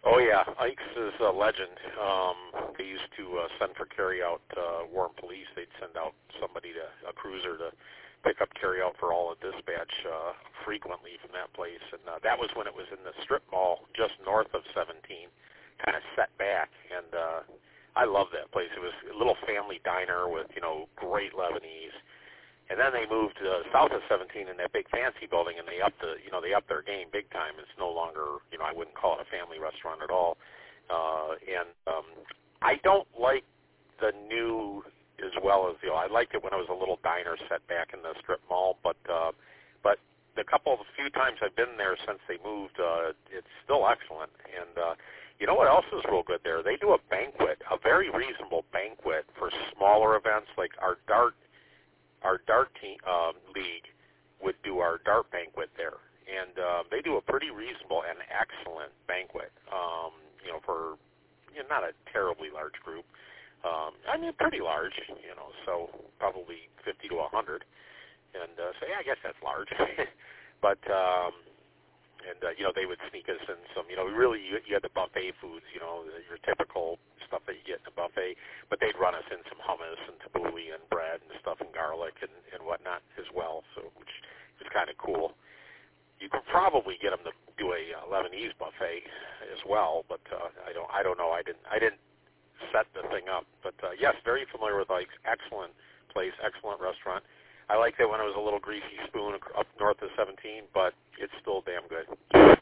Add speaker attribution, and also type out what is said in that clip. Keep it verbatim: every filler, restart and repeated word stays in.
Speaker 1: Oh yeah, Ike's is a legend. Um, they used to uh, send for carryout uh, Warren Police. They'd send out somebody to a cruiser to pick up carryout for all of dispatch uh, frequently from that place, and uh, that was when it was in the strip mall just north of seventeen, kind of set back, and uh, I loved that place. It was a little family diner with you know great Lebanese. And then they moved uh, south of seventeen in that big fancy building, and they upped the, you know, they upped their game big time. It's no longer, you know, I wouldn't call it a family restaurant at all. Uh, and um, I don't like the new as well as the old. I liked it when it was a little diner set back in the strip mall, but uh, but the couple of few times I've been there since they moved, uh, it's still excellent. And uh, you know what else is real good there? They do a banquet, a very reasonable banquet for smaller events like our dart. Our dart team, um, league would do our dart banquet there, and uh, they do a pretty reasonable and excellent banquet. Um, you know, for you know, not a terribly large group. Um, I mean, pretty large. You know, so probably fifty to a hundred, and uh, so yeah, I guess that's large. but um, and uh, you know, they would sneak us in some. You know, really, you, you had the buffet foods. You know, your typical stuff that you get in a buffet, but they'd run us in some hummus and tabbouleh and bread and stuff and garlic and, and whatnot as well, so which is kind of cool. You could probably get them to do a uh, Lebanese buffet as well, but uh, I don't I don't know. I didn't I didn't set the thing up, but uh, yes, very familiar with Ike's. Excellent place, excellent restaurant. I liked it when it was a little greasy spoon up north of seventeen, but it's still damn good.